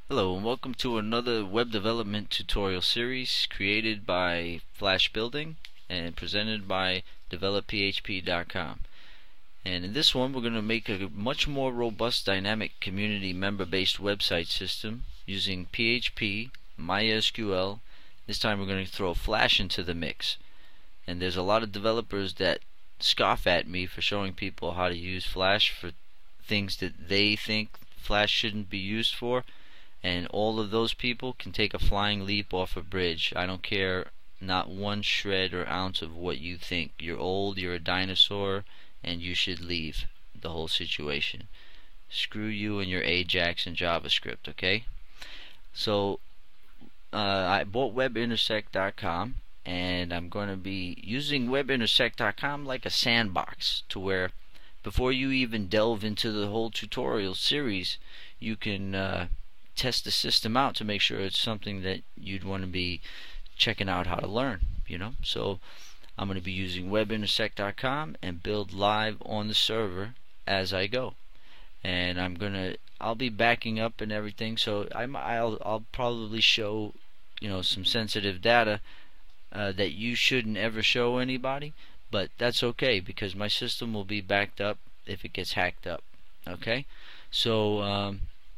Hello and welcome to another web development tutorial series created by Flash Building and presented by developphp.com. And in this one we're going to make a much more robust dynamic community member-based website system using PHP, MySQL. This time we're going to throw Flash into the mix. And there's a lot of developers that scoff at me for showing people how to use Flash for things that they think Flash shouldn't be used for. And all of those people can take a flying leap off a bridge. I don't care not one shred or ounce of what you think. You're old, you're a dinosaur, and you should leave the whole situation. Screw you and your Ajax and JavaScript, okay? So I bought WebIntersect.com, and I'm going to be using WebIntersect.com like a sandbox, to where before you even delve into the whole tutorial series, you can test the system out to make sure it's something that you'd want to be checking out how to learn, So I'm going to be using WebIntersect.com and build live on the server as I go. And I'll be backing up and everything, so I'll probably show some sensitive data that you shouldn't ever show anybody, but that's okay because my system will be backed up if it gets hacked up. Okay, so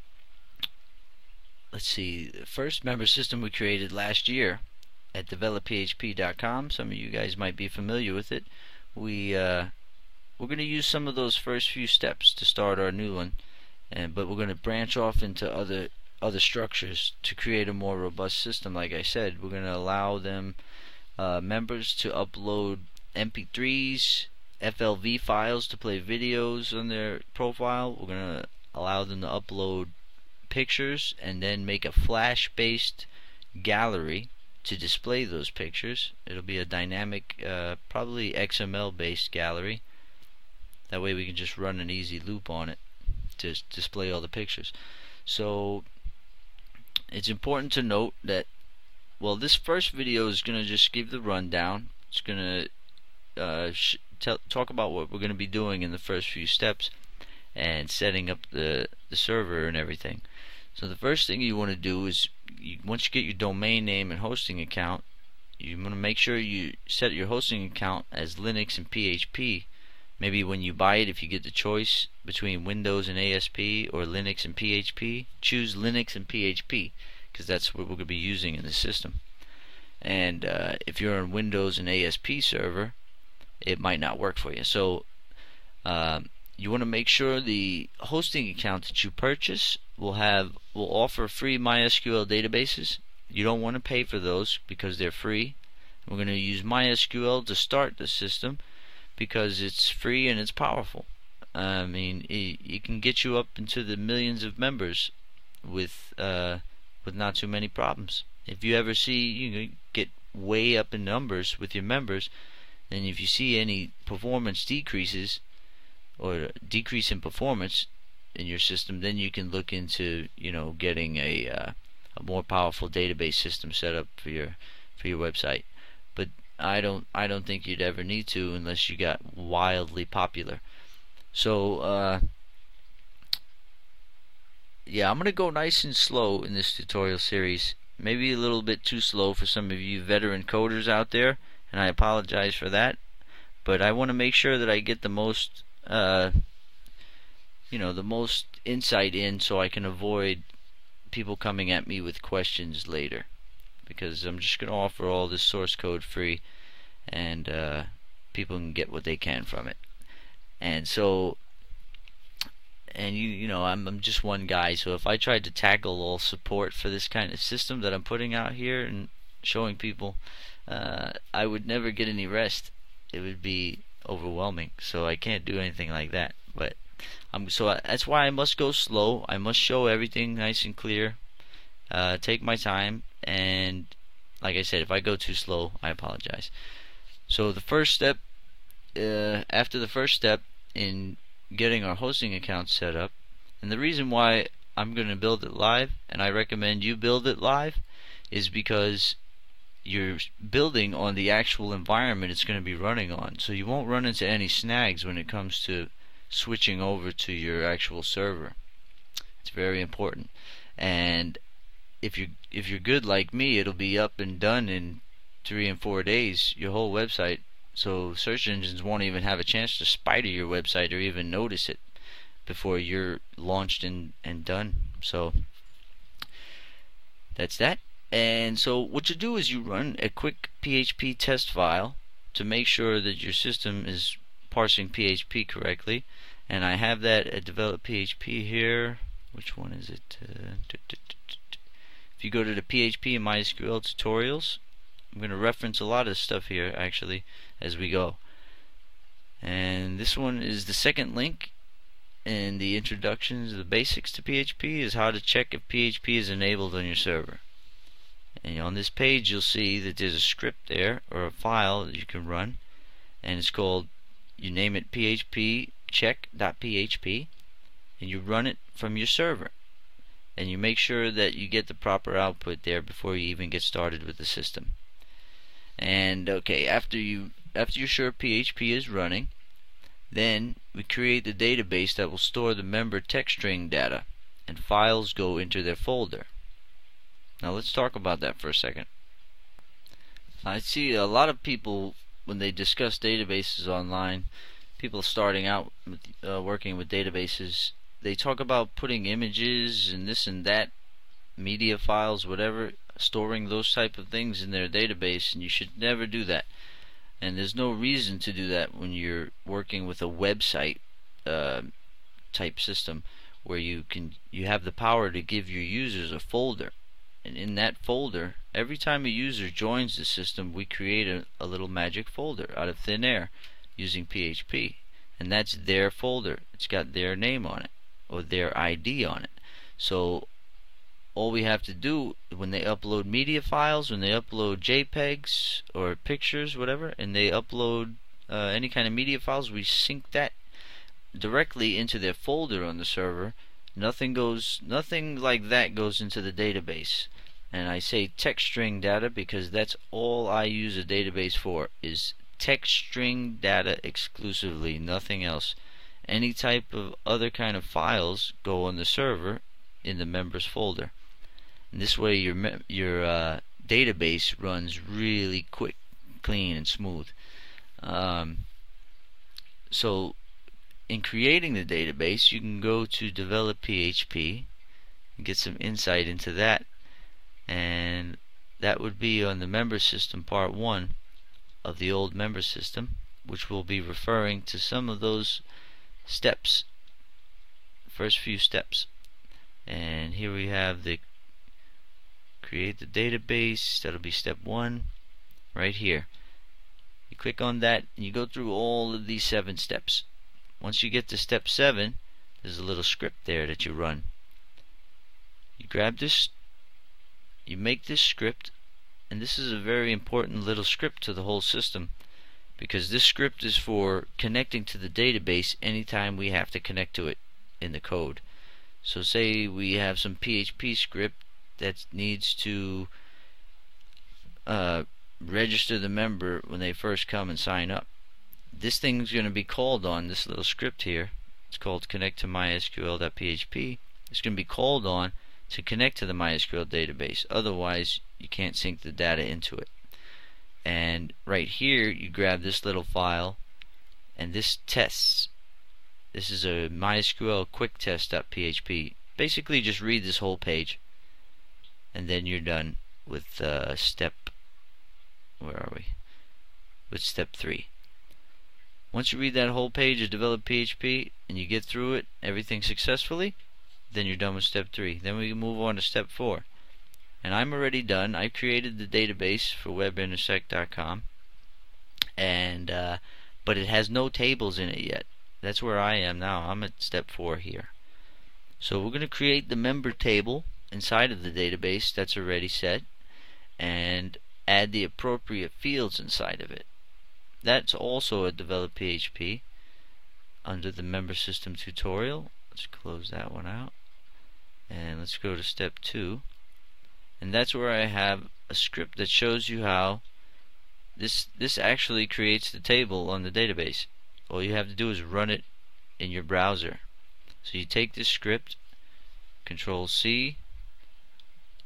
let's see, the first member system we created last year at developphp.com. Some of you guys might be familiar with it. We're going to use some of those first few steps to start our new one, but we're going to branch off into other structures to create a more robust system. Like I said, we're going to allow them members to upload MP3s, FLV files to play videos on their profile. We're going to allow them to upload pictures and then make a Flash based gallery to display those pictures. It'll be a dynamic, probably XML based gallery. That way we can just run an easy loop on it to display all the pictures. So it's important to note that, well, this first video is going to just give the rundown. It's going to talk about what we're going to be doing in the first few steps and setting up the server and everything. So the first thing you want to do is, once you get your domain name and hosting account, you want to make sure you set your hosting account as Linux and PHP. Maybe when you buy it, if you get the choice between Windows and ASP or Linux and PHP, choose Linux and PHP, because that's what we're going to be using in the system. And if you're on Windows and ASP server, it might not work for you. So you want to make sure the hosting account that you purchase will offer free MySQL databases. You don't want to pay for those because they're free. We're going to use MySQL to start the system because it's free and it's powerful. I mean, it can get you up into the millions of members with not too many problems. If you ever see you get way up in numbers with your members, and if you see any performance decreases or decrease in performance in your system, then you can look into getting a more powerful database system set up for your website. But I don't think you'd ever need to unless you got wildly popular. So yeah, I'm gonna go nice and slow in this tutorial series, maybe a little bit too slow for some of you veteran coders out there, and I apologize for that, but I want to make sure that I get the most the most insight in, so I can avoid people coming at me with questions later, because I'm just going to offer all this source code free, and people can get what they can from it. And so, and I'm just one guy, so if I tried to tackle all support for this kind of system that I'm putting out here and showing people, I would never get any rest. It would be overwhelming, so I can't do anything like that. But that's why I must go slow. I must show everything nice and clear, take my time, and like I said, if I go too slow, I apologize. So the first step, after the first step in getting our hosting account set up, and the reason why I'm going to build it live, and I recommend you build it live, is because you're building on the actual environment it's going to be running on, so you won't run into any snags when it comes to switching over to your actual server. It's very important. And if you're good like me, it'll be up and done in 3 and 4 days, your whole website. So search engines won't even have a chance to spider your website or even notice it before you're launched and done. So that's that. And so what you do is you run a quick PHP test file to make sure that your system is parsing PHP correctly. And I have that at Develop PHP here. Which one is it? If you go to the PHP and MySQL tutorials, I'm going to reference a lot of stuff here actually as we go. And this one is the second link in the introductions of the basics to PHP, is how to check if PHP is enabled on your server. And on this page you'll see that there's a script there, or a file that you can run, and it's called, you name it PHP check.php, and you run it from your server, and you make sure that you get the proper output there before you even get started with the system. And okay, after you're sure PHP is running, then we create the database that will store the member text string data, and files go into their folder. Now let's talk about that for a second. I see a lot of people, when they discuss databases online, people starting out with, working with databases, they talk about putting images and this and that, media files, whatever, storing those type of things in their database, and you should never do that. And there's no reason to do that when you're working with a website type system, where you have the power to give your users a folder, and in that folder, every time a user joins the system, we create a little magic folder out of thin air using PHP, and that's their folder. It's got their name on it or their ID on it. So all we have to do when they upload media files, when they upload JPEGs or pictures, whatever, and they upload any kind of media files, we sync that directly into their folder on the server. Nothing like that goes into the database. And I say text string data because that's all I use a database for, is text string data exclusively, nothing else. Any type of other kind of files go on the server in the members folder. And this way your database runs really quick, clean, and smooth. So in creating the database, you can go to Develop PHP and get some insight into that, and that would be on the member system part 1 of the old member system, which will be referring to some of those steps, first few steps. And here we have the create the database. That'll be step 1 right here. You click on that and you go through all of these 7 steps. Once you get to step 7, there's a little script there that you run. You grab this, you make this script, and this is a very important little script to the whole system, because this script is for connecting to the database anytime we have to connect to it in the code. So say we have some PHP script that needs to register the member when they first come and sign up. This thing's going to be called on, this little script here. It's called connect to mysql.php. It's going to be called on to connect to the MySQL database. Otherwise, you can't sync the data into it. And right here, you grab this little file, and this tests. This is a MySQL quick test.php. Basically, just read this whole page, and then you're done with step. Where are we? With step 3. Once you read that whole page of Develop PHP and you get through it, everything successfully, then you're done with step 3. Then we can move on to step 4. And I'm already done. I created the database for WebIntersect.com, and but it has no tables in it yet. That's where I am now. I'm at step 4 here. So we're going to create the member table inside of the database that's already set, and add the appropriate fields inside of it. That's also at Develop PHP under the member system tutorial. Let's close that one out, and let's go to step 2. And that's where I have a script that shows you how this actually creates the table on the database. All you have to do is run it in your browser. So you take this script, Control C,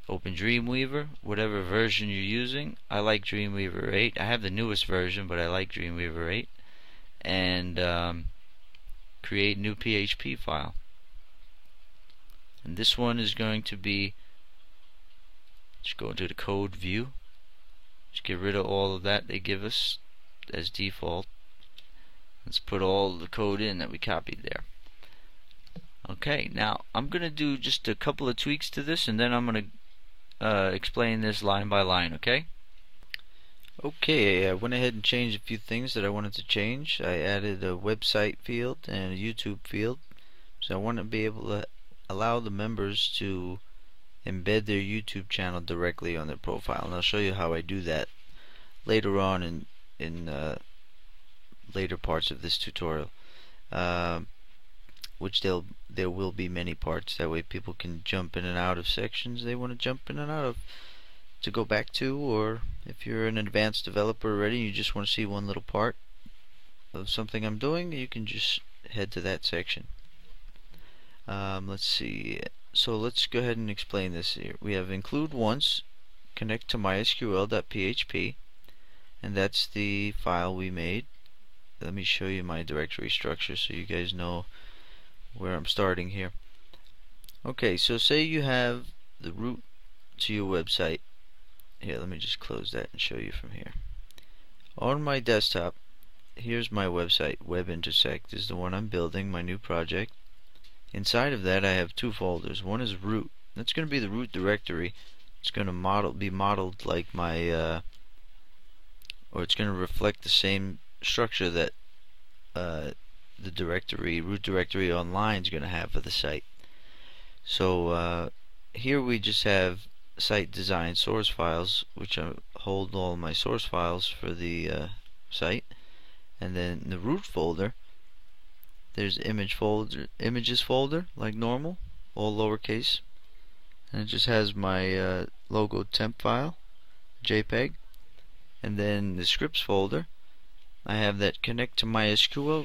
open Dreamweaver, whatever version you're using. I like Dreamweaver 8. I have the newest version, but I like Dreamweaver 8. And create new PHP file. And this one is going to be, just go into the code view, just get rid of all of that they give us as default. Let's put all the code in that we copied there. Okay, now I'm going to do just a couple of tweaks to this, and then I'm going to explain this line by line, okay? Okay, I went ahead and changed a few things that I wanted to change. I added a website field and a YouTube field. So I want to be able to allow the members to embed their YouTube channel directly on their profile. And I'll show you how I do that later on in later parts of this tutorial. Which there will be many parts. That way people can jump in and out of sections they want to jump in and out of to go back to, or if you're an advanced developer already and you just want to see one little part of something I'm doing, you can just head to that section. Let's see. So let's go ahead and explain this here. We have include once, connect to mysql.php, and that's the file we made. Let me show you my directory structure so you guys know where I'm starting here. Okay, so say you have the root to your website. Here, let me just close that and show you from here. On my desktop, here's my website. WebIntersect is the one I'm building, my new project. Inside of that I have two folders. One is root. That's going to be the root directory. It's going to be modeled like my or it's going to reflect the same structure that the root directory online is going to have for the site. So here we just have site design source files, which hold all my source files for the site. And then in the root folder, there's images folder like normal, all lowercase, and it just has my logo temp file, JPEG. And then the scripts folder, I have that connect to MySQL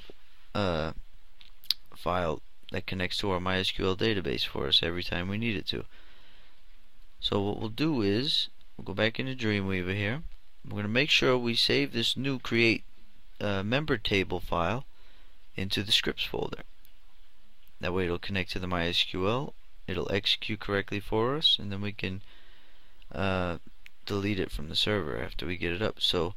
file that connects to our MySQL database for us every time we need it to. So what we'll do is we'll go back into Dreamweaver here. We're going to make sure we save this new create member table file into the scripts folder. That way it'll connect to the MySQL, it'll execute correctly for us, and then we can delete it from the server after we get it up. So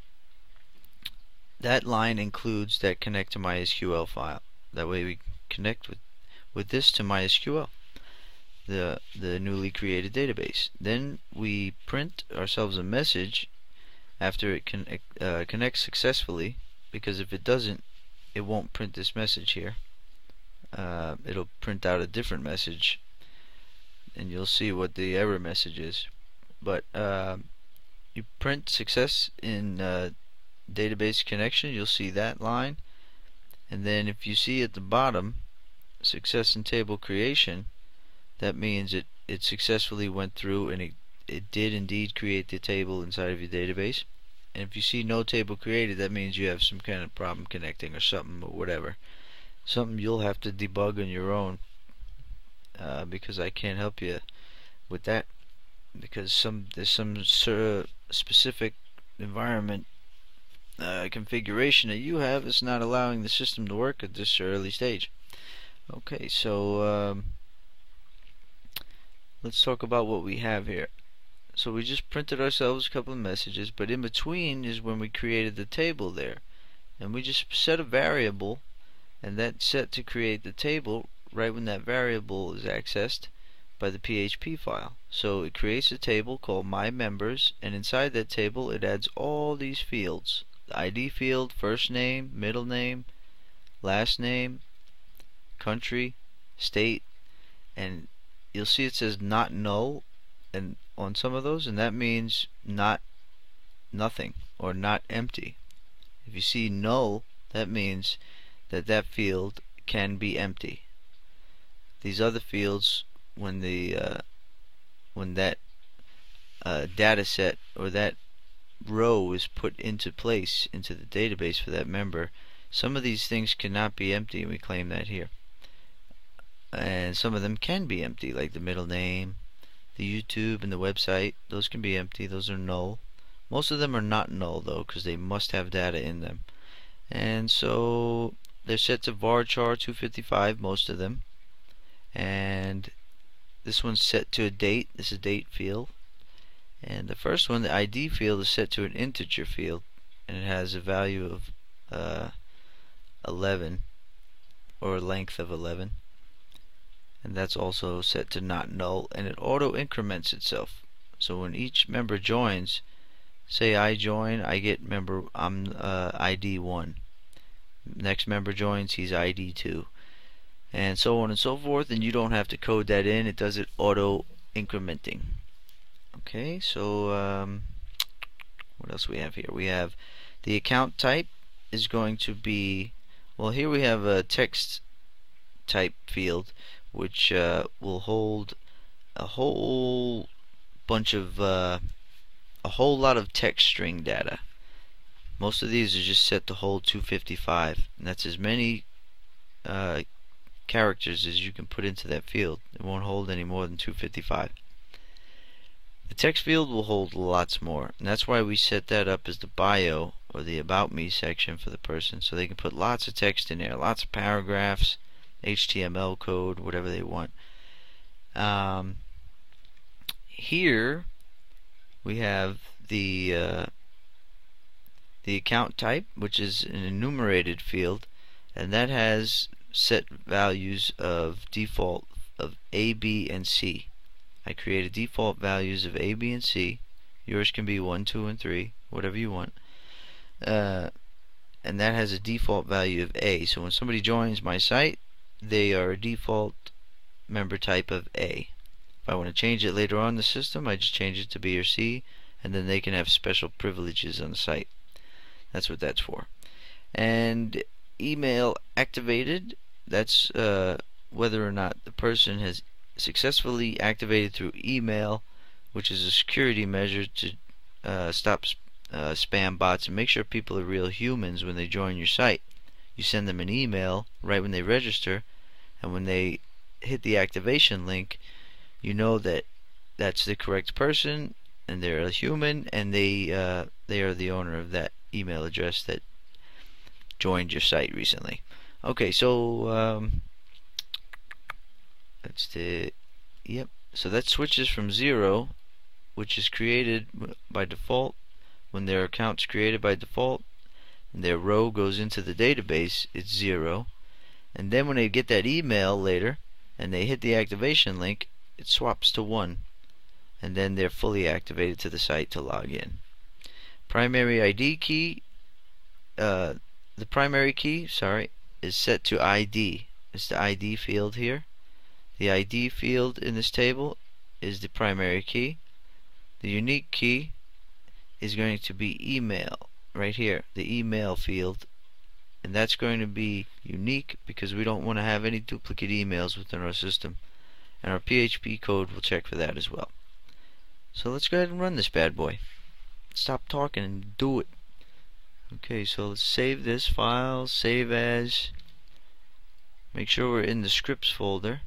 that line includes that connect to MySQL file. That way we connect with this to MySQL, the newly created database. Then we print ourselves a message after it connects successfully, because if it doesn't, it won't print this message here. It'll print out a different message, and you'll see what the error message is. But you print success in database connection, you'll see that line. And then if you see at the bottom success in table creation, that means it successfully went through and it did indeed create the table inside of your database. And if you see no table created, that means you have some kind of problem connecting or something, or whatever. Something you'll have to debug on your own, because I can't help you with that, because there's some specific environment configuration that you have is not allowing the system to work at this early stage. Okay, so let's talk about what we have here. So we just printed ourselves a couple of messages, but in between is when we created the table there, and we just set a variable, and that's set to create the table right when that variable is accessed by the PHP file. So it creates a table called My Members, and inside that table it adds all these fields: the ID field, first name, middle name, last name, country, state, and you'll see it says not null and on some of those, and that means nothing or not empty. If you see null, that means that field can be empty. These other fields, when that data set or that row is put into place into the database for that member, some of these things cannot be empty, and we claim that here. And some of them can be empty, like the middle name, the YouTube and the website, those can be empty. Those are null. Most of them are not null though, because they must have data in them. And so they're set to varchar 255, most of them. And this one's set to a date. This is a date field. And the first one, the ID field, is set to an integer field, and it has a value of 11, or a length of 11. And that's also set to not null, and it auto increments itself. So when each member joins, say I join, I get member, I'm ID 1. Next member joins, he's ID 2, and so on and so forth. And you don't have to code that in; it does it auto incrementing. Okay, so what else we have here? We have the account type is going to be, well, here we have a text type field, which will hold a whole bunch of a whole lot of text string data. Most of these are just set to hold 255, and that's as many characters as you can put into that field. It won't hold any more than 255. The text field will hold lots more, and that's why we set that up as the bio, or the about me section for the person, so they can put lots of text in there, lots of paragraphs, HTML code, whatever they want. Here we have the account type, which is an enumerated field, and that has set values of default of A, B, and C. I created default values of A, B, and C. Yours can be 1, 2, and 3, whatever you want. And that has a default value of A. So when somebody joins my site, they are a default member type of A. If I want to change it later on in the system, I just change it to B or C, and then they can have special privileges on the site. That's what that's for. And email activated, that's whether or not the person has successfully activated through email, which is a security measure to stop spam bots and make sure people are real humans when they join your site. You send them an email right when they register, and when they hit the activation link, you know that that's the correct person and they're a human, and they are the owner of that email address that joined your site recently. Okay, so that's the, yep, so that switches from 0, which is created by default when their account's created by default and their row goes into the database, it's 0, and then when they get that email later and they hit the activation link, it swaps to 1, and then they're fully activated to the site to log in. Primary ID key, the primary key, sorry, is set to ID. It's the ID field here. The ID field in this table is the primary key. The unique key is going to be email right here, the email field, and that's going to be unique because we don't want to have any duplicate emails within our system, and our PHP code will check for that as well. So let's go ahead and run this bad boy. Stop talking and do it. Okay, so let's save this file, save as, make sure we're in the scripts folder,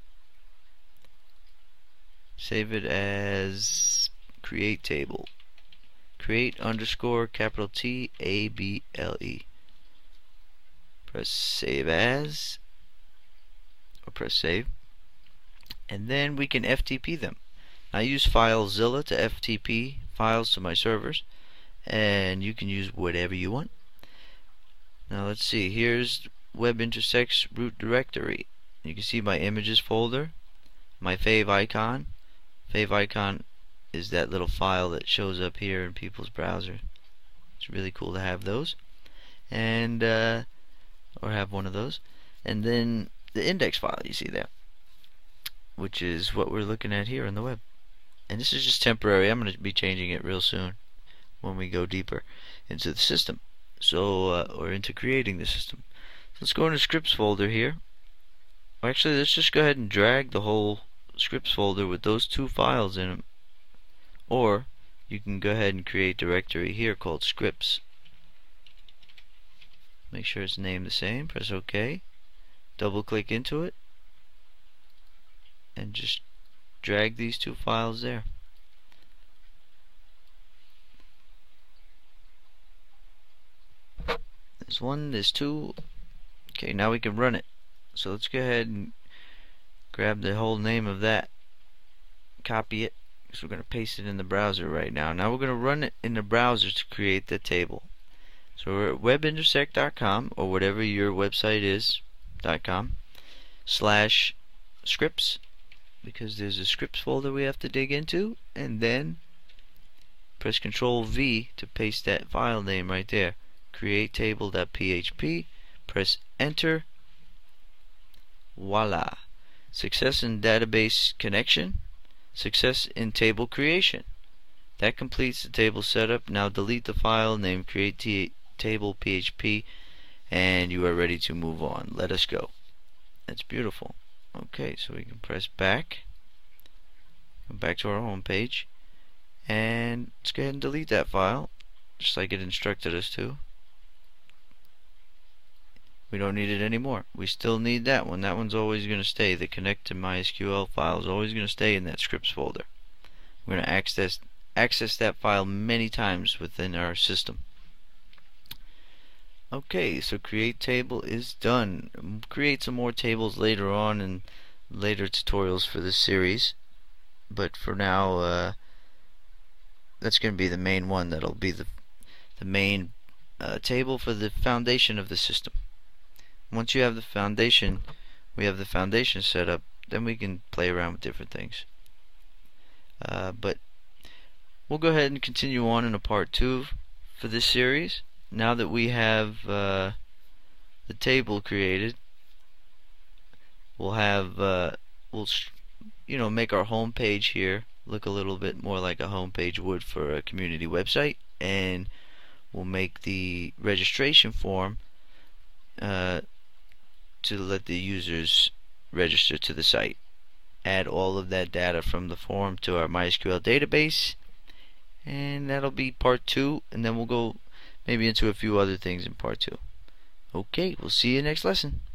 save it as create table, create underscore capital T A B L E, press save as, or press save, and then we can FTP them. I use FileZilla to FTP files to my servers, and you can use whatever you want. Now let's see, here's web intersects root directory. You can see my images folder, my fave icon. Fave icon is that little file that shows up here in people's browser. It's really cool to have those, and or have one of those. And then the index file you see there, which is what we're looking at here on the web. And this is just temporary. I'm going to be changing it real soon when we go deeper into the system, so or into creating the system. So let's go into scripts folder here. Actually, let's just go ahead and drag the whole scripts folder with those two files in them, or you can go ahead and create a directory here called scripts. Make sure it's named the same, press OK, double click into it, and just drag these two files there. There's one, there's two. Okay, now we can run it. So let's go ahead and grab the whole name of that, copy it, because we're going to paste it in the browser right now. Now we're going to run it in the browser to create the table. So we're at webintersect.com, or whatever your website is, .com, / scripts, because there's a scripts folder we have to dig into, and then press Control V to paste that file name right there, create table.php, press enter, voila. Success in database connection, success in table creation. That completes the table setup. Now delete the file named create table PHP, and you are ready to move on. Let us go. That's beautiful. Okay, so we can press back, come back to our home page, and let's go ahead and delete that file just like it instructed us to. We don't need it anymore. We still need that one. That one's always going to stay. The connect to MySQL file is always going to stay in that scripts folder. We're going to access that file many times within our system. Okay, so create table is done. We'll create some more tables later on in later tutorials for this series, but for now that's going to be the main one. That'll be the main table for the foundation of the system. Once you have the foundation, we have the foundation set up, then we can play around with different things. But we'll go ahead and continue on in a part 2 for this series. Now that we have the table created, we'll have make our home page here look a little bit more like a home page would for a community website, and we'll make the registration form to let the users register to the site. Add all of that data from the form to our MySQL database, and that'll be part 2, and then we'll go maybe into a few other things in part 2. Okay, we'll see you next lesson.